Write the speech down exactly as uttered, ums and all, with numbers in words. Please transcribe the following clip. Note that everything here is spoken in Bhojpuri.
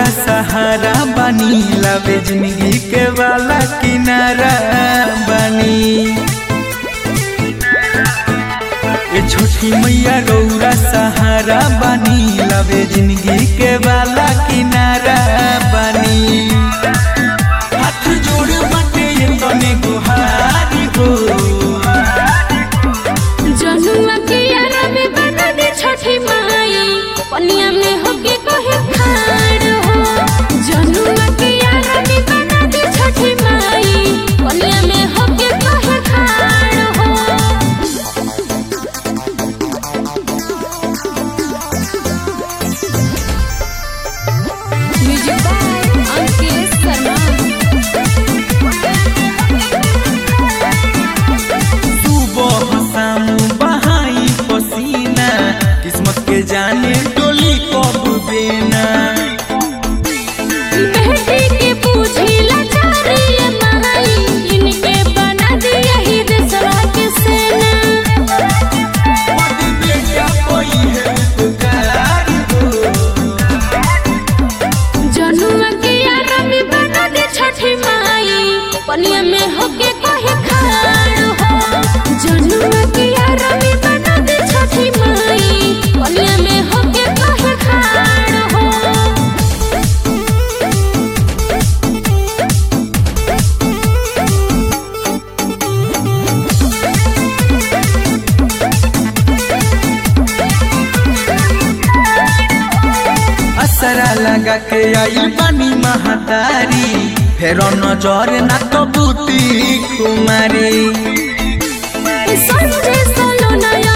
सहारा बनी लावे जिंदगी के वाला किनारा बनी। ये छोटी मैया रौरा सहारा बनी लावे जिंदगी के वाला किनारा बनी। हाथ जोड़ बटे ये तने गुहारी हो जनुआ के यारा में बना दे छठी माई पनिया में होके कहे खाड़ हो। जनुआ के यारा में बना दे छठी माई पनिया में होके कहे खाड़ हो। Music by Ankit Sharma. किस्मत के जाने टोली कब बेना बेटी के पूछी लाचारी माई इनके बना दिया ही देशवा के सेना। पद बेटा कोई है पुकार हो जनुआ के यारा में बना दे छठी माई पनिया में होके कहे खाड़ हो। जनुआ के यारा में बना दे छठी माई पनिया में होके कहे खाड़ हो। असरा लगा के आई बनी महतारी फेर नजर ना तो बूटी कुमारी। संजय सोलो नया